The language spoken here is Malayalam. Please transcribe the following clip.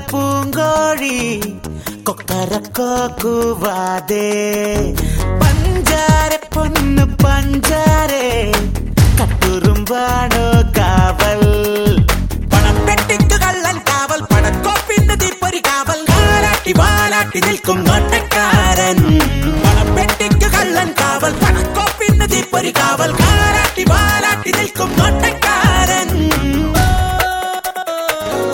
പൂങ്കോഴി കൊക്കരക്കോ കൂവാതെ പഞ്ചാര പൊന്നു പഞ്ചാരെ കട്ടുറുമ്പാണോ കാവൽ പണപ്പെട്ടിക്ക് കള്ളൻ കാവൽ പണക്കോപ്പിന് തീപ്പൊരി കാവൽ കാലാട്ടി വാലാട്ടി നിൽക്കും നോട്ടക്കാരൻ പണപ്പെട്ടിക്ക് കള്ളൻ കാവൽ പണക്കോപ്പിന് തീപ്പൊരി കാവൽ കാലാട്ടി വാലാട്ടി നിൽക്കും നോട്ട